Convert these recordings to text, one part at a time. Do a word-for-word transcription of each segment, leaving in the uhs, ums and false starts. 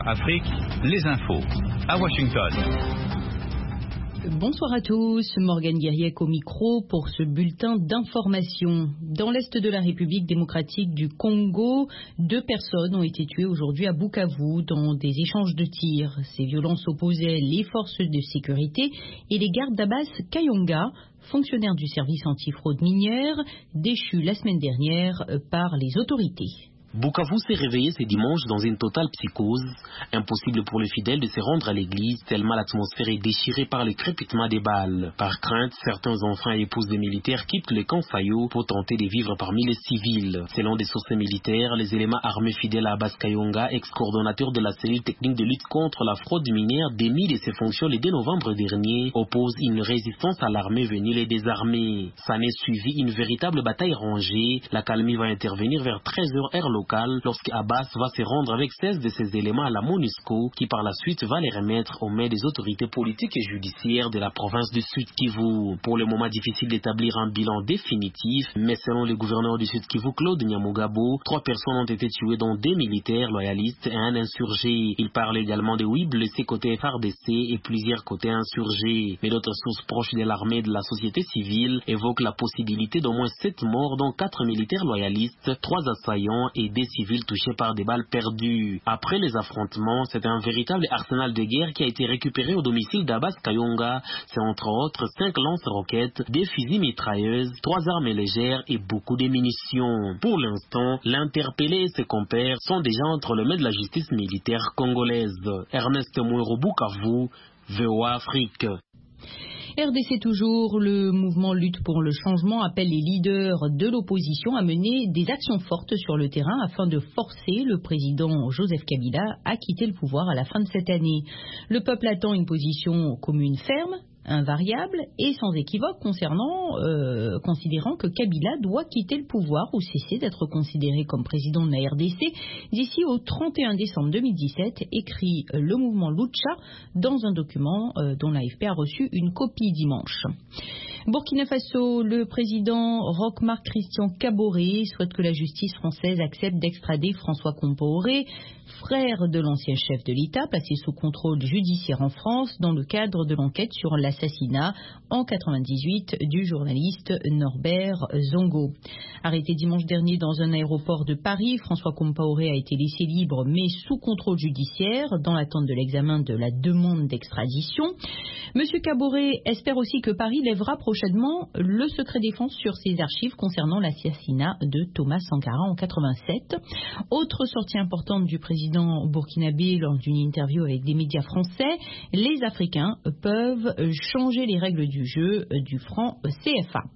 Afrique, les infos, à Washington. Bonsoir à tous, Morgane Guiriec au micro pour ce bulletin d'information. Dans l'est de la République démocratique du Congo, deux personnes ont été tuées aujourd'hui à Bukavu dans des échanges de tirs. Ces violences opposaient les forces de sécurité et les gardes d'Abbas Kayonga, fonctionnaire du service antifraude minière, déchu la semaine dernière par les autorités. Bukavu s'est réveillé ce dimanche dans une totale psychose. Impossible pour les fidèles de se rendre à l'église tellement l'atmosphère est déchirée par le crépitement des balles. Par crainte, certains enfants et épouses des militaires quittent le camp Fayo pour tenter de vivre parmi les civils. Selon des sources militaires, les éléments armés fidèles à Abbas Kayonga, ex-coordonnateur de la cellule technique de lutte contre la fraude minière, démis de ses fonctions le deux novembre dernier, opposent une résistance à l'armée venue les désarmer. Ça n'est suivi une véritable bataille rangée. La calmie va intervenir vers treize heures heure locale lorsque Abbas va se rendre avec seize de ses éléments à la MONUSCO qui par la suite va les remettre aux mains des autorités politiques et judiciaires de la province du Sud Kivu. Pour le moment difficile d'établir un bilan définitif, mais selon le gouverneur du Sud Kivu, Claude Nyamugabo, trois personnes ont été tuées dont deux militaires loyalistes et un insurgé. Il parle également de huit blessés côté F R D C et plusieurs côtés insurgés. Mais d'autres sources proches de l'armée et de la société civile évoquent la possibilité d'au moins sept morts dont quatre militaires loyalistes, trois assaillants et des civils touchés par des balles perdues. Après les affrontements, c'est un véritable arsenal de guerre qui a été récupéré au domicile d'Abbas Kayonga. C'est entre autres cinq lance-roquettes, des fusils mitrailleuses, trois armes légères et beaucoup de munitions. Pour l'instant, l'interpellé et ses compères sont déjà entre les mains de la justice militaire congolaise. Ernest Mouero, Bukavu, V O A Afrique. R D C toujours, le mouvement Lutte pour le changement appelle les leaders de l'opposition à mener des actions fortes sur le terrain afin de forcer le président Joseph Kabila à quitter le pouvoir à la fin de cette année. Le peuple attend une position commune ferme, invariable et sans équivoque concernant, euh, considérant que Kabila doit quitter le pouvoir ou cesser d'être considéré comme président de la R D C d'ici au trente et un décembre deux mille dix-sept, écrit le mouvement Lucha dans un document euh, dont l'A F P a reçu une copie dimanche. Burkina Faso, le président Roch-Marc Christian Kaboré souhaite que la justice française accepte d'extrader François Compaoré, frère de l'ancien chef de l'État, placé sous contrôle judiciaire en France dans le cadre de l'enquête sur l'assassinat en quatre-vingt-dix-huit du journaliste Norbert Zongo. Arrêté dimanche dernier dans un aéroport de Paris, François Compaoré a été laissé libre mais sous contrôle judiciaire dans l'attente de l'examen de la demande d'extradition. Monsieur Kaboré espère aussi que Paris lèvera prochainement le secret défense sur ses archives concernant l'assassinat de Thomas Sankara en quatre-vingt-sept. Autre sortie importante du président burkinabé lors d'une interview avec des médias français, les Africains peuvent changer les règles du jeu du franc C F A.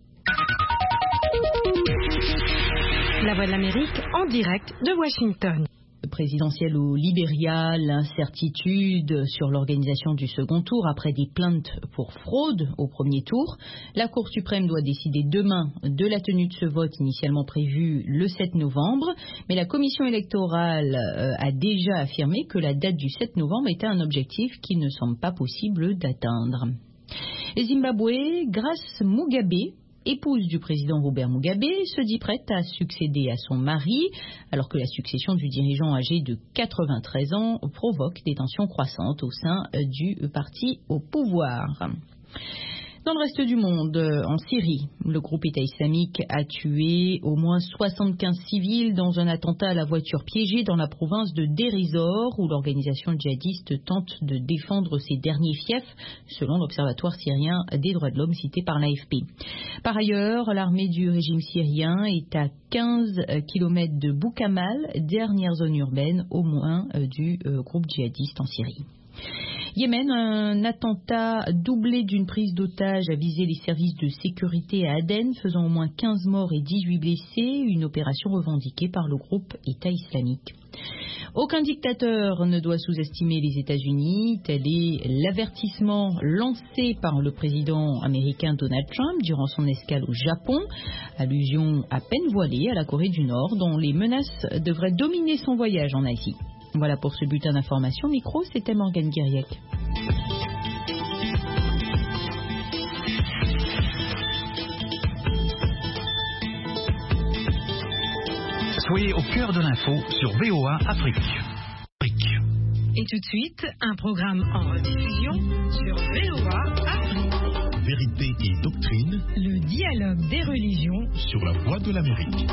La Voix de l'Amérique en direct de Washington. Présidentielle au Libéria, l'incertitude sur l'organisation du second tour après des plaintes pour fraude au premier tour. La Cour suprême doit décider demain de la tenue de ce vote initialement prévu le sept novembre, mais la commission électorale a déjà affirmé que la date du sept novembre était un objectif qui ne semble pas possible d'atteindre. Zimbabwe, Grace Mugabe, épouse du président Robert Mugabe, se dit prête à succéder à son mari, alors que la succession du dirigeant âgé de quatre-vingt-treize ans provoque des tensions croissantes au sein du parti au pouvoir. Dans le reste du monde, en Syrie, le groupe État islamique a tué au moins soixante-quinze civils dans un attentat à la voiture piégée dans la province de Deir ez-Zor, où l'organisation djihadiste tente de défendre ses derniers fiefs, selon l'Observatoire syrien des droits de l'homme cité par l'A F P. Par ailleurs, l'armée du régime syrien est à quinze kilomètres de Boukamal, dernière zone urbaine au moins du groupe djihadiste en Syrie. Yémen, un attentat doublé d'une prise d'otage a visé les services de sécurité à Aden, faisant au moins quinze morts et dix-huit blessés, une opération revendiquée par le groupe État islamique. Aucun dictateur ne doit sous-estimer les États-Unis, tel est l'avertissement lancé par le président américain Donald Trump durant son escale au Japon, allusion à peine voilée à la Corée du Nord, dont les menaces devraient dominer son voyage en Asie. Voilà pour ce bulletin d'information. Micro, c'était Morgane Guiriec. Soyez au cœur de l'info sur V O A Afrique. Et Et tout de suite, un programme en rediffusion sur V O A Afrique. Vérité et doctrine. Le dialogue des religions sur la voie de l'Amérique.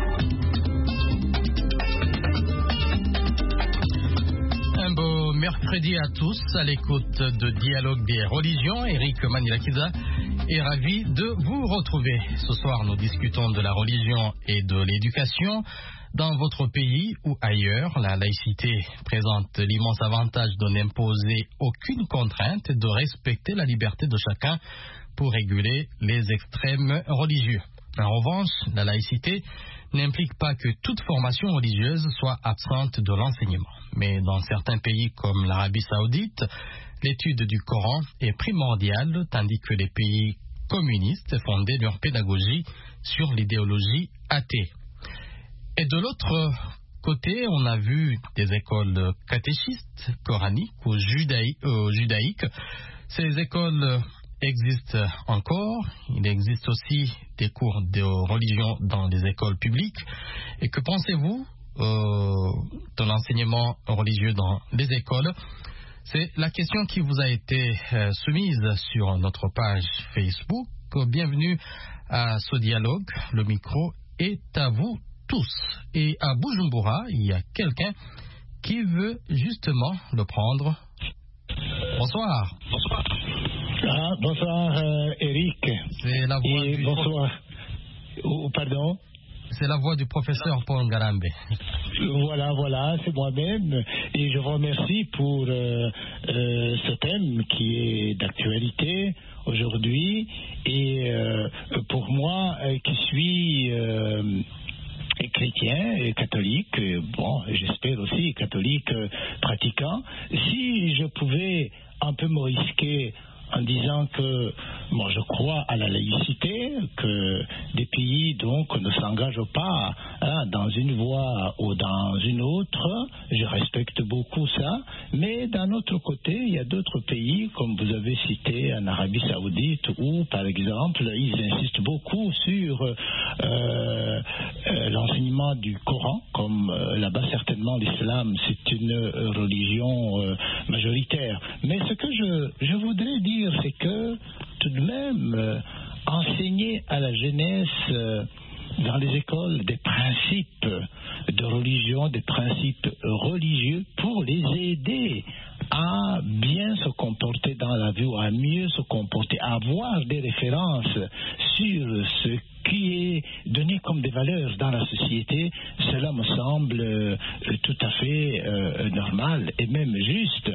Un beau mercredi à tous à l'écoute de Dialogue des religions. Eric Manilakiza est ravi de vous retrouver. Ce soir, nous discutons de la religion et de l'éducation. Dans votre pays ou ailleurs, la laïcité présente l'immense avantage de n'imposer aucune contrainte et de respecter la liberté de chacun pour réguler les extrêmes religieux. En revanche, la laïcité n'implique pas que toute formation religieuse soit absente de l'enseignement. Mais dans certains pays comme l'Arabie Saoudite, l'étude du Coran est primordiale, tandis que les pays communistes fondaient leur pédagogie sur l'idéologie athée. Et de l'autre côté, on a vu des écoles catéchistes, coraniques ou judaï- euh, judaïques. Ces écoles existent encore. Il existe aussi des cours de religion dans les écoles publiques. Et que pensez-vous euh, de l'enseignement religieux dans les écoles? C'est la question qui vous a été euh, soumise sur notre page Facebook. Bienvenue à ce dialogue. Le micro est à vous tous. Et à Bujumbura, il y a quelqu'un qui veut justement le prendre. Bonsoir. Bonsoir. Ah, bonsoir euh, Eric. C'est la voix Et du bonsoir. Oh, pardon. C'est la voix du professeur Paul Ngarambe. Voilà, voilà, c'est moi-même. Et je vous remercie pour euh, euh, ce thème qui est d'actualité aujourd'hui. Et euh, pour moi, euh, qui suis euh, chrétien et catholique, bon, j'espère aussi catholique euh, pratiquant, si je pouvais un peu me risquer en disant que moi je crois à la laïcité, que des pays donc ne s'engagent pas hein, dans une voie ou dans une autre, je respecte beaucoup ça, mais d'un autre côté il y a d'autres pays comme vous avez cité en Arabie Saoudite où par exemple ils insistent beaucoup sur euh, euh, l'enseignement du Coran, comme euh, là-bas certainement l'islam c'est une religion euh, majoritaire, mais ce que je, je voudrais dire c'est que tout de même euh, enseigner à la jeunesse euh, dans les écoles des principes de religion, des principes religieux pour les aider à bien se comporter dans la vie ou à mieux se comporter, à avoir des références sur ce qui est donné comme des valeurs dans la société, cela me semble euh, tout à fait euh, normal et même juste.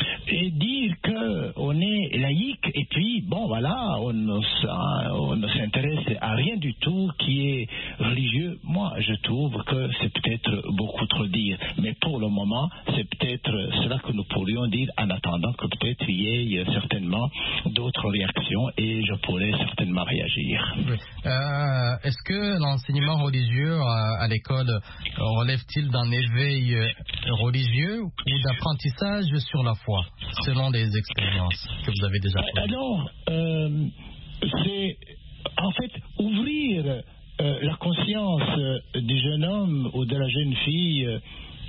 Et dire qu'on est laïque et puis, bon voilà, on ne, on ne s'intéresse à rien du tout qui est religieux, moi je trouve que c'est peut-être beaucoup trop dire. Mais pour le moment, c'est peut-être cela que nous pourrions dire en attendant que peut-être il y ait certainement d'autres réactions et je pourrais certainement réagir. Oui. Euh, est-ce que l'enseignement religieux à, à l'école relève-t-il d'un éveil religieux ou d'apprentissage sur la foi, selon les expériences que vous avez déjà faites? Alors, euh, c'est en fait ouvrir euh, la conscience euh, du jeune homme ou de la jeune fille, euh,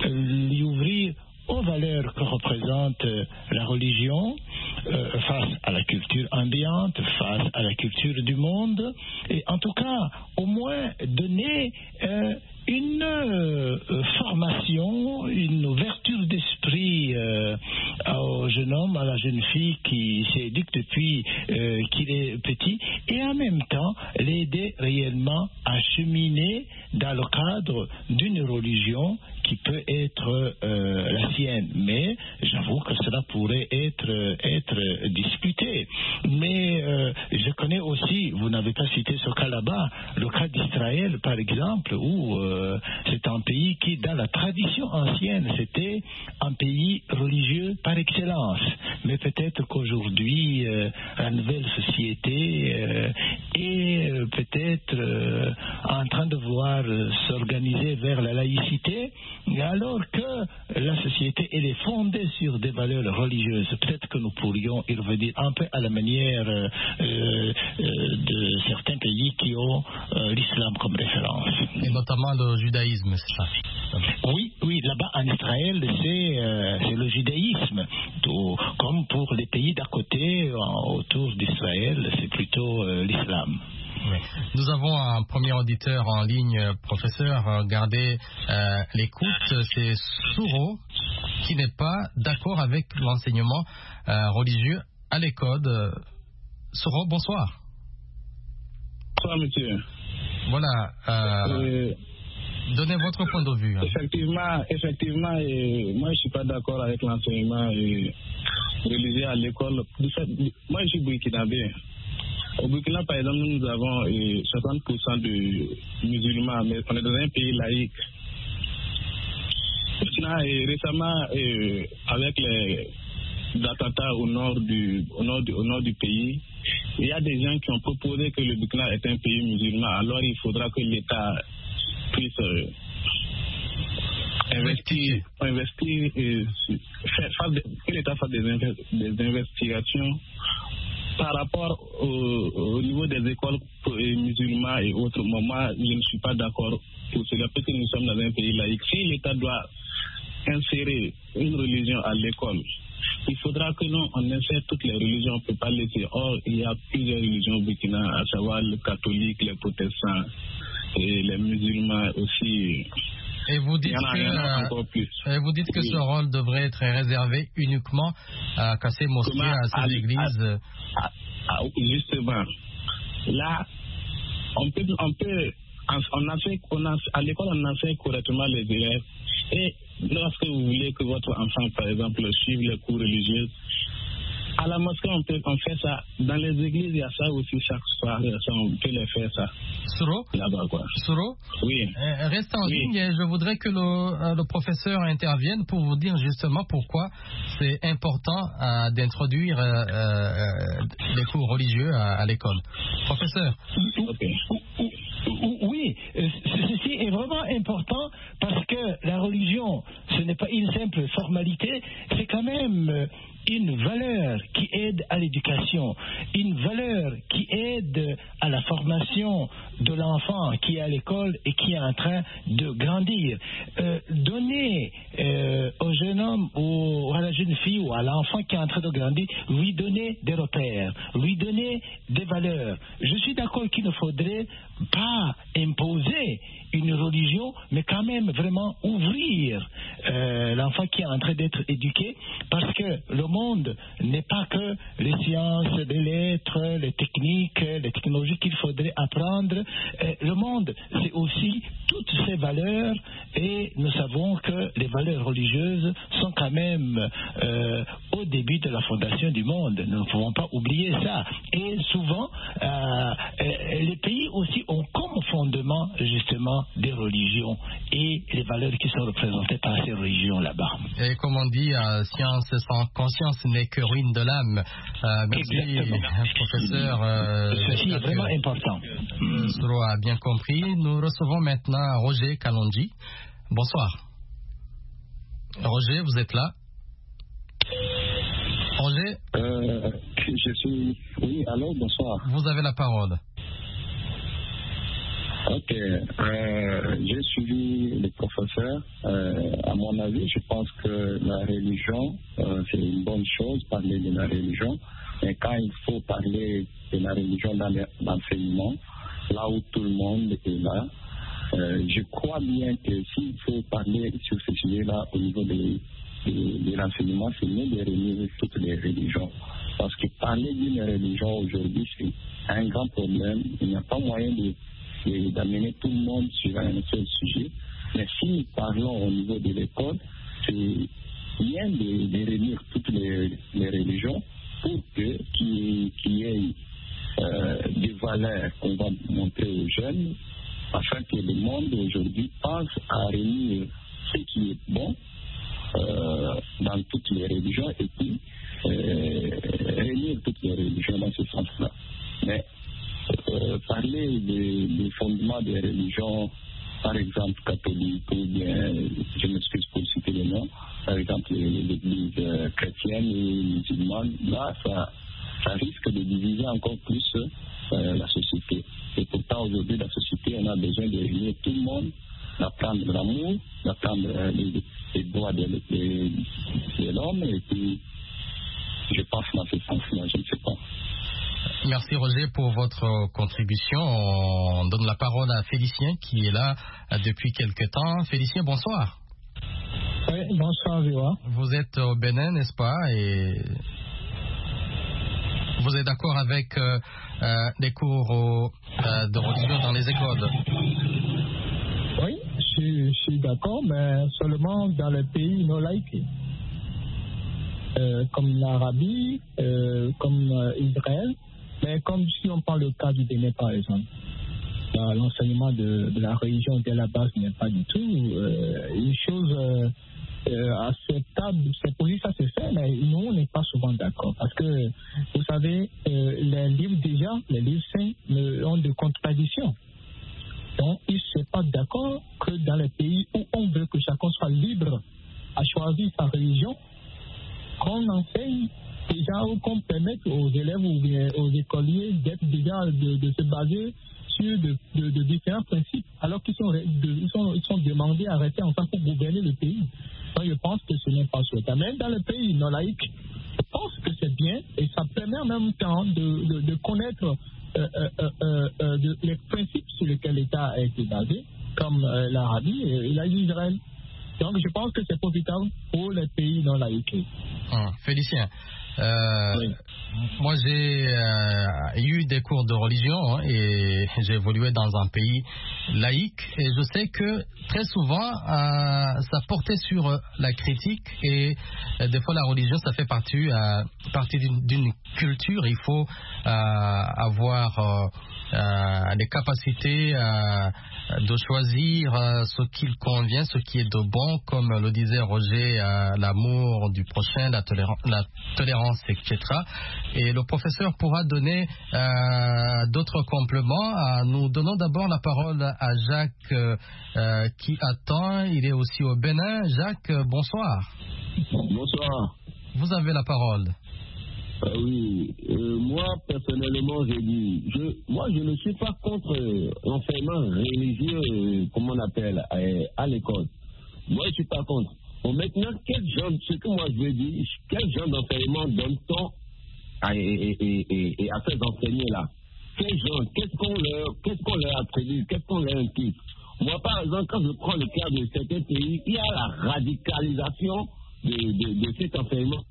lui ouvrir aux valeurs que représente euh, la religion euh, face à la culture ambiante, face à la culture du monde, et en tout cas au moins donner euh, une euh, formation, une ouverture d'esprit euh, au jeune homme, à la jeune fille qui s'éduque depuis euh, qu'il est petit, et en même temps l'aider réellement à cheminer dans le cadre d'une religion qui peut être euh, la sienne. Mais j'avoue que cela pourrait être, être discuté. Mais euh, je connais aussi, vous n'avez pas cité ce cas là-bas, le cas d'Israël par exemple, où euh, c'est un pays qui, dans la tradition ancienne, c'était un pays religieux par excellence. différence. Mais peut-être qu'aujourd'hui, euh, la nouvelle société euh, est euh, peut-être euh, en train de vouloir euh, s'organiser vers la laïcité, alors que la société elle est fondée sur des valeurs religieuses. Peut-être que nous pourrions y revenir un peu à la manière euh, euh, de certains pays qui ont euh, l'islam comme référence. Et notamment le judaïsme, c'est ça? Oui, oui, là-bas en Israël, c'est, euh, c'est le judaïsme. Tout, comme pour les pays d'à côté, en, autour d'Israël, c'est plutôt euh, l'islam. Oui. Nous avons un premier auditeur en ligne, professeur. Gardez euh, l'écoute. C'est Souro qui n'est pas d'accord avec l'enseignement euh, religieux à l'école. Souro, bonsoir. Bonsoir, monsieur. Voilà. Euh, euh, donnez votre point de vue. Hein. Effectivement, effectivement et moi je ne suis pas d'accord avec l'enseignement et religieux à l'école. Moi je suis burkinabé. Au Burkina, par exemple, nous avons euh, soixante pour cent de musulmans, mais on est dans un pays laïque. Maintenant, et récemment, euh, avec les attentats au nord, du, au, nord du, au nord du pays, il y a des gens qui ont proposé que le Burkina est un pays musulman. Alors, il faudra que l'État puisse euh, investir, investir euh, faire, faire des, que l'État fasse des, des investigations par rapport au, au niveau des écoles musulmanes et autres. Moi, je ne suis pas d'accord pour cela, parce que nous sommes dans un pays laïque. Si l'État doit insérer une religion à l'école, il faudra que nous, on insère toutes les religions, on ne peut pas laisser. Or, il y a plusieurs religions au Burkina, à savoir les catholiques, les protestants et les musulmans aussi. Et vous dites que, et vous dites que oui. ce rôle devrait être réservé uniquement à, à ces mosquées, Comment, à ces à, églises. À, à, justement, là, on peut, on peut, on enseigne, on enseigne, à l'école, on enseigne correctement les élèves. Et lorsque vous voulez que votre enfant, par exemple, suive les cours religieux, à la mosquée, on peut on fait ça. Dans les églises, il y a ça aussi chaque soir. On peut les faire ça. Souro, là-bas, quoi. Souro, oui. Euh, reste en oui. ligne et je voudrais que le, euh, le professeur intervienne pour vous dire justement pourquoi c'est important euh, d'introduire euh, euh, les cours religieux à, à l'école. Professeur. Okay. Oui, ceci est vraiment important parce que la religion, ce n'est pas une simple formalité, c'est quand même une valeur qui aide à l'éducation, une valeur qui aide à la formation de l'enfant qui est à l'école et qui est en train de grandir. Euh, donner euh, au jeune homme ou à la jeune fille ou à l'enfant qui est en train de grandir, lui donner des repères, lui donner des valeurs. Je suis d'accord qu'il ne faudrait pas imposer une religion, mais quand même vraiment ouvrir euh, l'enfant qui est en train d'être éduqué, parce que le monde n'est pas que les sciences, les lettres, les techniques, les technologies qu'il faudrait apprendre. Euh, le monde, c'est aussi toutes ces valeurs, et nous savons que les valeurs religieuses sont quand même euh, au début de la fondation du monde. Nous ne pouvons pas oublier ça. Et souvent, euh, les pays aussi ont comme fondement justement des religions et les valeurs qui sont représentées par ces religions là-bas. Et comme on dit, euh, science sans conscience n'est que ruine de l'âme. Euh, merci, Exactement. professeur. Euh, Ceci est vraiment que, important. Euh, Souro a bien compris. Nous recevons maintenant Roger Kalonji. Bonsoir. Roger, vous êtes là? Roger euh, Je suis... Oui, alors, bonsoir. Vous avez la parole. Ok, euh, j'ai suivi le professeur. Euh, à mon avis, je pense que la religion, euh, c'est une bonne chose, parler de la religion. Mais quand il faut parler de la religion dans l'enseignement, là où tout le monde est là, euh, je crois bien que s'il faut parler sur ce sujet-là au niveau de, de, de l'enseignement, c'est mieux de réunir toutes les religions. Parce que parler d'une religion aujourd'hui, c'est un grand problème. Il n'y a pas moyen de et d'amener tout le monde sur un seul sujet. Mais si nous parlons au niveau de l'école, c'est bien de, de réunir toutes les, les religions pour que qu'il y ait euh, des valeurs qu'on va montrer aux jeunes, afin que le monde aujourd'hui pense à réunir ce qui est bon euh, dans toutes les religions et puis euh, réunir toutes les religions dans ce sens-là. Mais euh, parler des, des fondements des religions, par exemple catholiques ou bien, je m'excuse pour citer les noms, par exemple l'église euh, chrétienne et musulmane, là ça, ça risque de diviser encore plus euh, la société. Et pourtant aujourd'hui la société, on a besoin de réunir tout le monde, d'apprendre l'amour, d'apprendre euh, les, les droits de, de, de l'homme, et puis je pense dans ce sens-là, je ne sais pas. Merci Roger pour votre contribution. On donne la parole à Félicien qui est là depuis quelque temps. Félicien, bonsoir. Oui, bonsoir Véa. Vous êtes au Bénin, n'est-ce pas? Et vous êtes d'accord avec euh, euh, les cours au, euh, de religion dans les écoles? Oui, je suis, je suis d'accord, mais seulement dans les pays non laïques. Euh, comme l'Arabie, euh, comme euh, Israël. Mais comme si on parle le cas du Bénin, par exemple, l'enseignement de, de la religion dès la base n'est pas du tout euh, une chose euh, euh, acceptable. C'est pour dire ça c'est fait, mais nous on n'est pas souvent d'accord parce que vous savez, euh, les livres déjà, les livres saints euh, ont des contradictions. Donc ils ne sont pas d'accord que dans les pays où on veut que chacun soit libre à choisir sa religion, qu'on enseigne déjà ou qu'on permette aux élèves ou bien aux écoliers d'être déjà de, de se baser sur de, de, de différents principes alors qu'ils sont, de, ils sont, ils sont demandés à rester ensemble pour gouverner le pays. Donc je pense que ce n'est pas souhaitable. Même dans le pays non laïque, je pense que c'est bien et ça permet en même temps de, de, de connaître euh, euh, euh, euh, de, les principes sur lesquels l'État a été basé, comme euh, l'Arabie et, et l'Israël. Donc je pense que c'est profitable pour les pays non laïques. Hum, Félicien. Euh, oui. Moi j'ai euh, eu des cours de religion hein, et j'ai évolué dans un pays laïque et je sais que très souvent euh, ça portait sur la critique et euh, des fois la religion ça fait partie, euh, partie d'une, d'une culture. Il faut euh, avoir euh, euh, les capacités euh, de choisir euh, ce qui convient, ce qui est de bon, comme le disait Roger, euh, l'amour du prochain, la, toléra- la tolérance, et cetera. Et le professeur pourra donner euh, d'autres compléments. Euh, nous donnons d'abord la parole à Jacques euh, euh, qui attend. Il est aussi au Bénin. Jacques, bonsoir. Bonsoir. Vous avez la parole. Euh, oui, euh, moi personnellement j'ai dit, je, moi je ne suis pas contre euh, l'enseignement religieux, euh, comme on appelle, à, à l'école. Moi je suis pas contre. Bon, maintenant, quel genre, ce que moi je veux dire, quel genre d'enseignement donne-t-on à, et, et, et, et à ces enseignants-là? Quel genre, qu'est-ce qu'on leur, qu'est-ce qu'on leur attribue, qu'est-ce qu'on leur implique? Moi par exemple, quand je prends le cas de certains pays, il y a la radicalisation de, de, de cet enseignement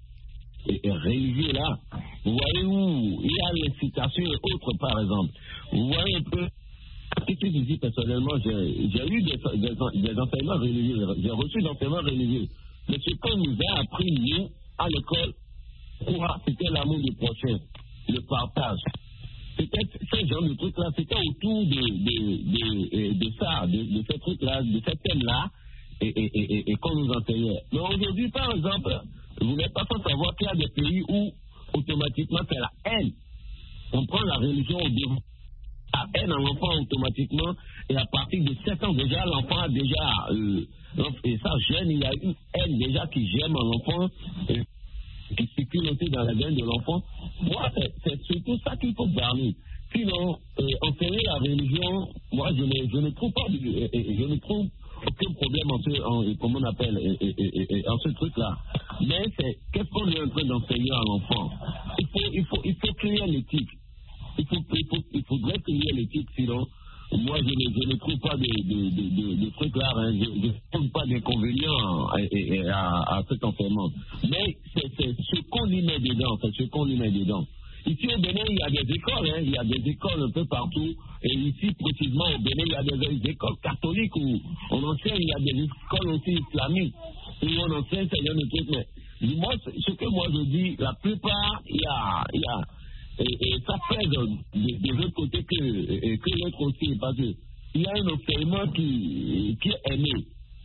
religieux là. Vous voyez où il y a l'incitation et autres par exemple. Vous voyez un peu ce que je dis personnellement, j'ai, j'ai eu des, des, des enseignements religieux, j'ai reçu des enseignements religieux. Mais ce qu'on nous a appris nous à l'école, quoi, c'était l'amour du prochain, le partage. C'était ce genre de truc là, c'était autour de, de, de, de, de ça, de, de ce truc là, de ce thème là, et, et, et, et qu'on nous enseignait. Mais aujourd'hui par exemple, vous n'êtes pas sans savoir qu'il y a des pays où automatiquement c'est la haine. On prend la religion au développement, la haine à l'enfant automatiquement, et à partir de sept ans déjà, l'enfant a déjà, euh, et ça jeune, il y a une haine déjà qui gemme en l'enfant, et qui circule aussi dans la veine de l'enfant. Moi, c'est, c'est surtout ça qu'il faut garder. Sinon, euh, enseigner la religion, moi je ne, je ne trouve pas, euh, je ne trouve aucun problème en ce, en, comment on appelle, et, et, et, et, en ce truc-là. Mais c'est, qu'est-ce qu'on est en train d'enseigner à l'enfant? Il faut, il faut, il faut créer l'éthique. Il, faut, il, faut, il faudrait créer l'éthique, sinon, moi je ne, je ne trouve pas de, de, de, de, de trucs là, hein. Je ne trouve pas d'inconvénients à, à, à cet enseignement. Mais c'est, c'est ce qu'on y met dedans, c'est ce qu'on y met dedans. Ici au Bénin, il y a des écoles, hein, il y a des écoles un peu partout. Et ici, précisément au Bénin, il y a des, des écoles catholiques où on enseigne, il y a des écoles aussi islamiques où on enseigne ce genre de trucs. Mais moi, ce que moi je dis, la plupart, il y a, il y a et, et ça pèse de, de l'autre côté que, que l'autre aussi, parce qu'il y a un enseignement qui, qui est aimé.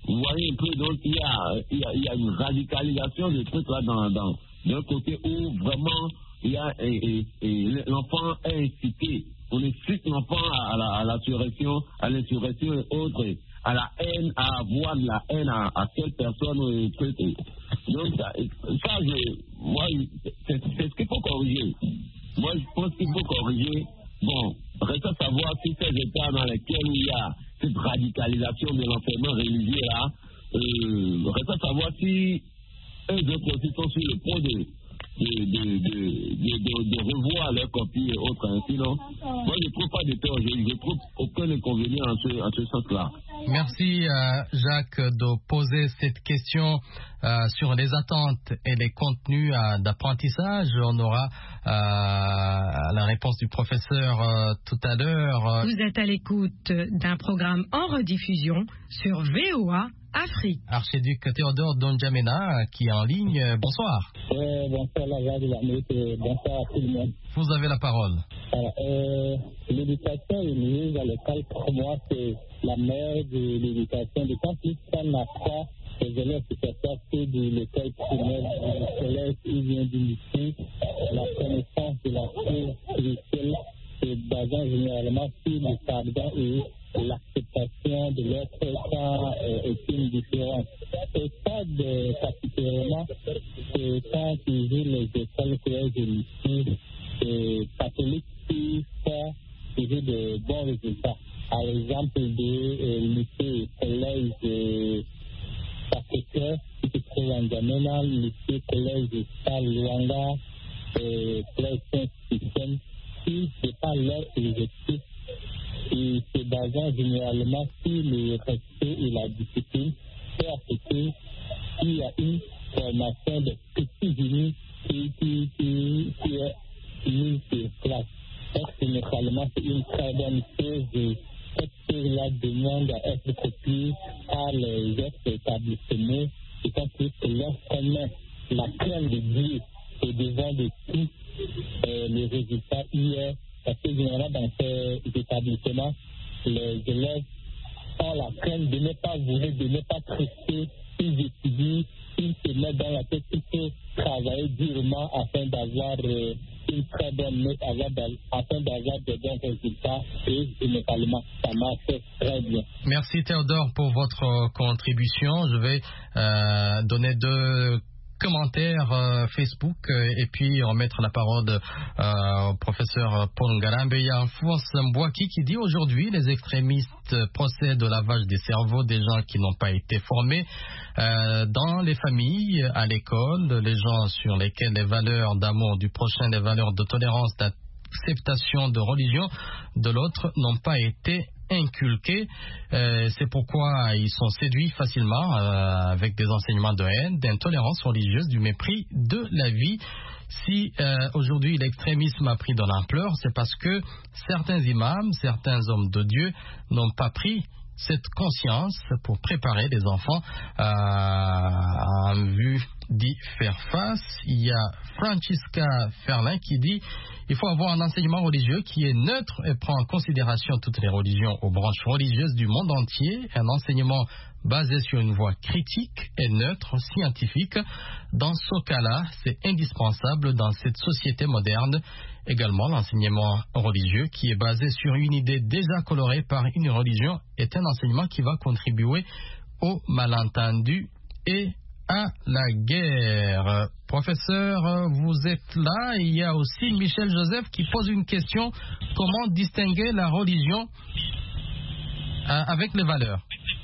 Vous voyez un peu, donc il y a, il y a, il y a une radicalisation de trucs là dans, dans, d'un côté où vraiment il y a, et, et, et l'enfant est incité. On incite l'enfant à la, à l'insurrection, à l'insurrection et autres, à la haine, à avoir de la haine à, à telle personne ou et truc. Donc ça, ça je, moi, c'est, c'est ce qu'il faut corriger. Moi, je pense qu'il faut corriger. Bon, reste à savoir si ces états dans lesquels il y a cette radicalisation de l'enseignement religieux là, euh, reste à savoir si eux autres aussi sont sur le point de, de, de, de, de, de, de revoir leurs copies et autres. Hein. Sinon, moi je ne trouve pas de tort, je ne trouve aucun inconvénient en ce, en ce sens-là. Merci euh, Jacques de poser cette question euh, sur les attentes et les contenus euh, d'apprentissage. On aura euh, la réponse du professeur euh, tout à l'heure. Vous êtes à l'écoute d'un programme en rediffusion sur V O A Afrique. Archiduc Théodore Donjamena qui est en ligne. Bonsoir. Euh, bonsoir la voix de l'Amérique et bonsoir à tout le monde. Vous avez la parole. Alors, euh, l'éducation religieuse à l'école, pour moi, c'est la mère de l'éducation. D'autant plus qu'on apprend aux élèves qui se sortent de l'école primaire, du collège ou bien du lycée, la connaissance de la foi spirituelle se basant généralement sur le pardon et l'acceptation de l'autre quand euh, est une différence. Et ça, de, particulièrement, c'est quand tu vis les écoles collèges et lycées et catholiques qui font toujours de bons résultats. Par exemple, des euh, lycées et collèges de Sacré-Cœur, qui se trouve en Djamena, lycée collège de Saluanga, et collège Saint-Système, qui c'est pas leur objectif. Et se basant généralement sur le respect et la discipline, c'est à ce qu'il y a une formation de petits génies qui, qui, qui, qui est mise sur place. Donc, généralement, c'est une très bonne chose et cette chose-là demande à être copiée par les autres établissements, étant plus que lorsqu'on met la crainte de Dieu au devant de tout, euh, le résultat hier. Parce que généralement, dans ces établissements, les élèves ont la crainte de ne pas vouloir, de ne pas trister, ils étudient, ils se mettent dans la tête qu'il faut travailler durement afin d'avoir euh, une très bonne note, afin d'avoir de bons résultats et généralement, ça marche très bien. Merci Théodore pour votre contribution. Je vais euh, donner deux commentaires euh, Facebook euh, et puis remettre la parole euh, au professeur Paul Ngarambe. Il y a Alphonse Mbouaki qui dit aujourd'hui les extrémistes procèdent au lavage des cerveaux des gens qui n'ont pas été formés euh, dans les familles, à l'école, les gens sur lesquels les valeurs d'amour du prochain, les valeurs de tolérance, d'acceptation de religion de l'autre n'ont pas été inculqués. Euh, c'est pourquoi ils sont séduits facilement euh, avec des enseignements de haine, d'intolérance religieuse, du mépris de la vie. Si euh, aujourd'hui l'extrémisme a pris de l'ampleur, c'est parce que certains imams, certains hommes de Dieu n'ont pas pris cette conscience pour préparer les enfants euh, en vue d'y faire face. Il y a Francisca Ferlin qui dit il faut avoir un enseignement religieux qui est neutre et prend en considération toutes les religions aux branches religieuses du monde entier, un enseignement basé sur une voie critique et neutre, scientifique. Dans ce cas-là, c'est indispensable dans cette société moderne. Également, l'enseignement religieux qui est basé sur une idée déjà colorée par une religion est un enseignement qui va contribuer au malentendu et à la guerre. Professeur, vous êtes là. Il y a aussi Michel Joseph qui pose une question. Comment distinguer la religion euh, avec les valeurs?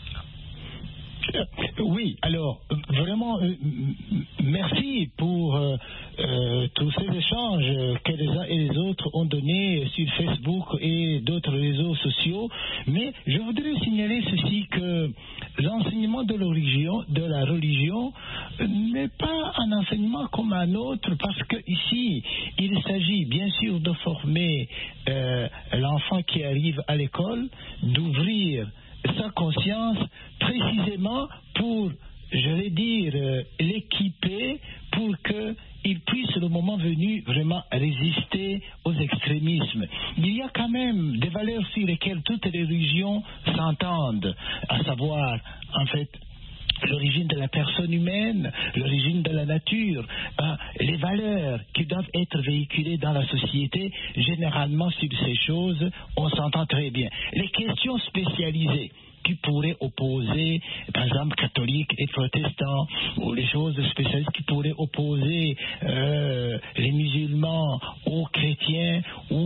Oui, alors, vraiment, euh, merci pour euh, euh, tous ces échanges que les uns et les autres ont donnés sur Facebook et d'autres réseaux sociaux. Mais je voudrais signaler ceci, que l'enseignement de la religion, de la religion n'est pas un enseignement comme un autre, parce que ici, il s'agit bien sûr de former euh, l'enfant qui arrive à l'école, d'ouvrir sa conscience précisément pour, je vais dire, euh, l'équiper pour qu'il puisse, le moment venu, vraiment résister aux extrémismes. Il y a quand même des valeurs sur lesquelles toutes les religions s'entendent, à savoir, en fait, l'origine de la personne humaine, l'origine de la nature, hein, les valeurs qui doivent être véhiculées dans la société. Généralement, sur ces choses, on s'entend très bien. Les questions spécialisées qui pourraient opposer, par exemple, catholiques et protestants, ou les choses spéciales qui pourraient opposer euh, les musulmans aux chrétiens,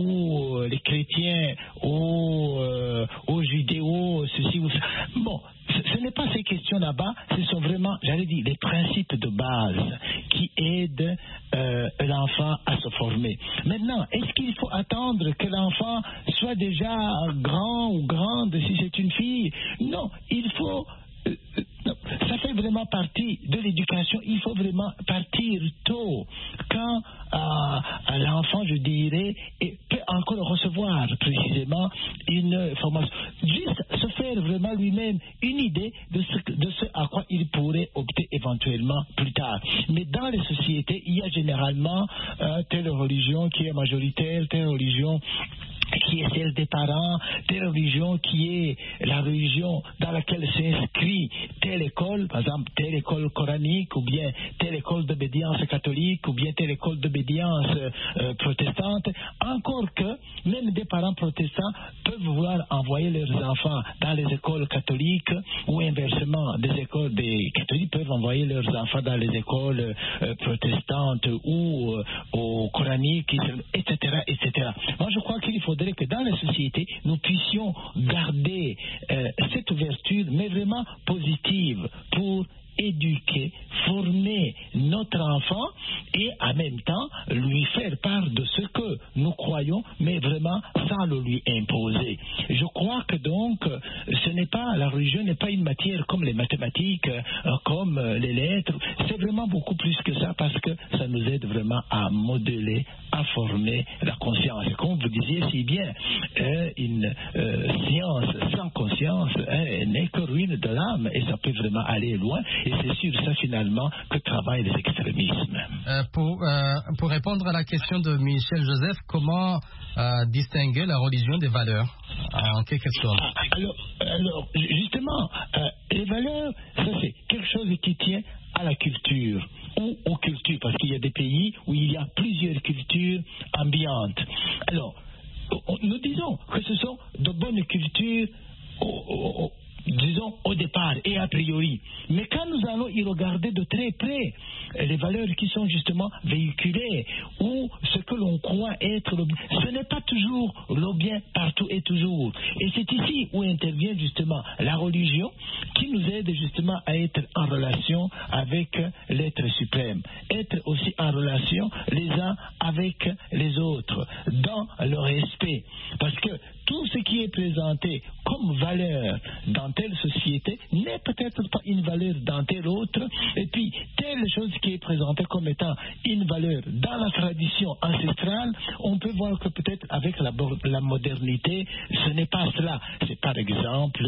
ou euh, les chrétiens aux, euh, aux judéos, ceci ou ça. Bon, ce, ce n'est pas ces questions là-bas, ce sont vraiment, j'allais dire, les principes de base qui aident euh, l'enfant à se former. Maintenant, est-ce qu'il faut attendre que l'enfant soit déjà grand ou grande si c'est une fille? Non, il faut... Euh, non, ça fait vraiment partie de l'éducation. Il faut vraiment partir tôt, quand euh, l'enfant, je dirais, et peut encore recevoir précisément une formation. Juste se faire vraiment lui-même une idée de ce, de ce à quoi il pourrait opter éventuellement plus tard. Mais dans les sociétés, il y a généralement euh, telle religion qui est majoritaire, telle religion qui est celle des parents, telle religion qui est la religion dans laquelle s'inscrit telle école, par exemple telle école coranique, ou bien telle école d'obédience catholique, ou bien telle école d'obédience euh, protestante. Encore que même des parents protestants peuvent vouloir envoyer leurs enfants dans les écoles catholiques, ou inversement, des écoles des catholiques peuvent envoyer leurs enfants dans les écoles euh, protestantes ou euh, au coranique, et cetera, et cetera. Moi, je crois qu'il faudrait que dans la société, nous puissions garder euh, cette ouverture, mais vraiment positive, pour éduquer, former notre enfant et en même temps lui faire part de ce que nous croyons, mais vraiment sans le lui imposer. Je crois que donc ce n'est pas, la religion n'est pas une matière comme les mathématiques, euh, comme euh, les lettres. C'est vraiment beaucoup plus que ça, parce que ça nous aide vraiment à modeler, à former la conscience. Et comme vous disiez si bien, euh, une euh, science sans conscience hein, n'est que ruine de l'âme, et ça peut vraiment aller loin. Et c'est sur ça, finalement, que travaillent les extrémismes. Euh, pour, euh, pour répondre à la question de Michel Joseph, comment euh, distinguer la religion des valeurs en quelque sorte? Alors, alors justement, euh, les valeurs, ça c'est quelque chose qui tient à la culture ou aux cultures, parce qu'il y a des pays où il y a plusieurs cultures ambiantes. Alors, nous disons que ce sont de bonnes cultures au, au, disons au départ et a priori. Mais quand nous allons y regarder de très près les valeurs qui sont justement véhiculées ou ce que l'on croit être le bien, ce n'est pas toujours le bien partout et toujours. Et c'est ici où intervient justement la religion, qui nous aide justement à être en relation avec l'être suprême, être aussi en relation les uns avec les autres, dans le respect. Parce que tout ce qui est présenté comme valeur dans telle société n'est peut-être pas une valeur dans telle autre, et puis telle chose qui est présentée comme étant une valeur dans la tradition ancestrale, on peut voir que peut-être avec la, la modernité, ce n'est pas cela. C'est par exemple,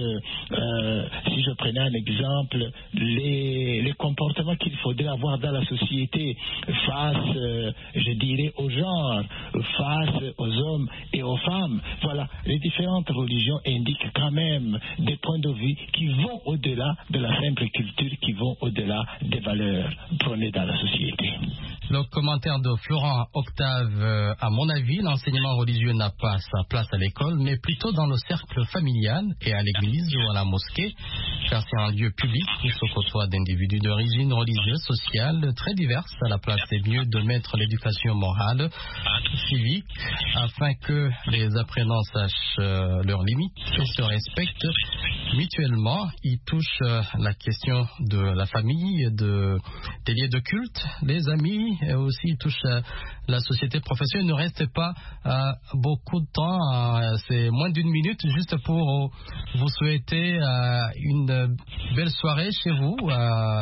euh, si je prenais un exemple, les, les comportements qu'il faudrait avoir dans la société face, euh, je dirais, au genre, face aux hommes et aux femmes. Voilà, les différentes religions indiquent quand même des points de vue qui vont au-delà de la simple culture, qui vont au-delà des valeurs prônées dans la société. Le commentaire de Florent Octave, euh, à mon avis, l'enseignement religieux n'a pas sa place à l'école, mais plutôt dans le cercle familial et à l'église ou à la mosquée, car c'est un lieu public où se côtoient d'individus d'origine religieuse, sociale, très diverses. À la place, c'est mieux de mettre l'éducation morale, civique, afin que les apprenants sachent euh, leurs limites et se respectent mutuellement. Il touche euh, la question de la famille, de, des lieux de culte, des amis, et aussi il touche euh, la société professionnelle. Il ne reste pas euh, beaucoup de temps, euh, c'est moins d'une minute, juste pour euh, vous souhaiter euh, une belle soirée chez vous euh,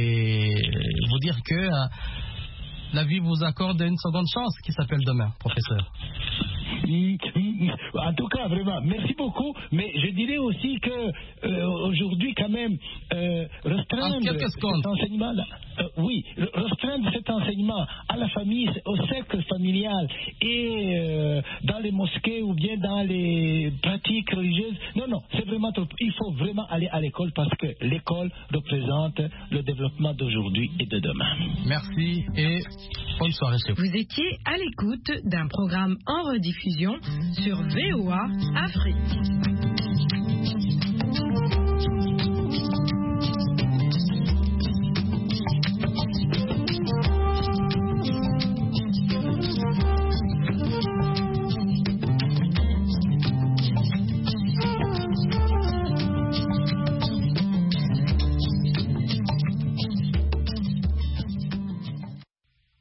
et vous dire que euh, la vie vous accorde une seconde chance qui s'appelle demain, professeur. En tout cas, vraiment, merci beaucoup. Mais je dirais aussi que euh, aujourd'hui, quand même, euh, restreindre cet enseignement-là. euh, oui, restreindre cet enseignement à la famille, au cercle familial et euh, dans les mosquées ou bien dans les pratiques religieuses. Non, non, c'est vraiment trop. Il faut vraiment aller à l'école parce que l'école représente le développement d'aujourd'hui et de demain. Merci et bonne soirée chez vous. Vous étiez à l'écoute d'un programme en rediffusion sur V O A Afrique.